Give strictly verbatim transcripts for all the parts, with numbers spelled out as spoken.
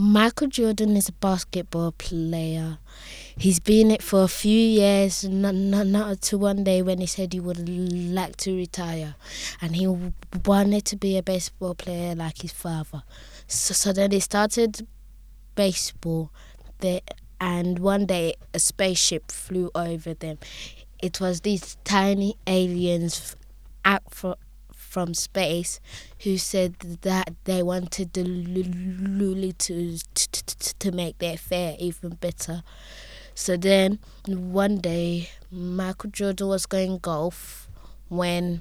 Michael Jordan is a basketball player. He's been it for a few years, not, not, not until one day when he said he would like to retire. And he wanted to be a baseball player like his father. So, so then he started baseball, there, and one day a spaceship flew over them. It was these tiny aliens out for, from space who said that they wanted the Looney Tunes to, to, to make their fare even better. So then one day Michael Jordan was going golf when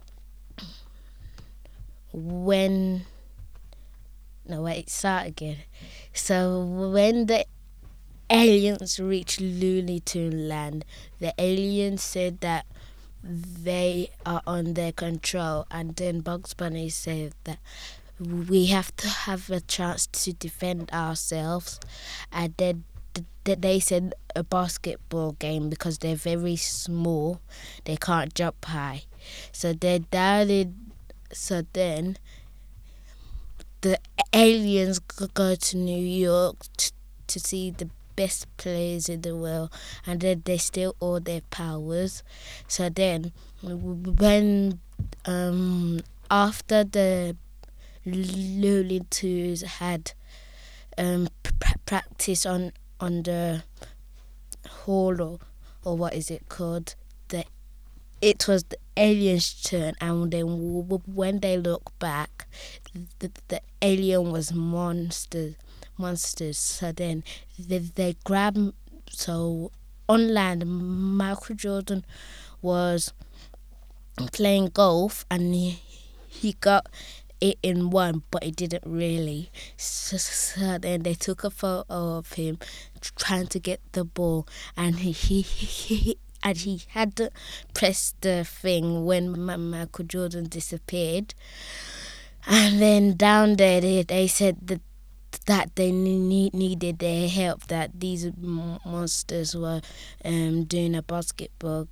when no wait start again. So when the aliens reached Looney Tune land, the aliens said that they are on their control, and then Bugs Bunny said that we have to have a chance to defend ourselves, and then th- they said a basketball game because they're very small, they can't jump high. So they doubted. So then the aliens go to New York t- to see the best players in the world, and then they steal all their powers. So then when um after the Looney Tunes had um pr- practice on on the hall, or, or what is it called, the it was the aliens' turn, and then when they look back, the, the alien was monsters. Monsters. So then they, they grab. So on land, Michael Jordan was playing golf, and he, he got it in one, but it didn't really. So, so then they took a photo of him trying to get the ball, and he he. he and he had to press the thing when Michael Jordan disappeared. And then down there, they, they said that that they need, needed their help, that these monsters were um, doing a basketball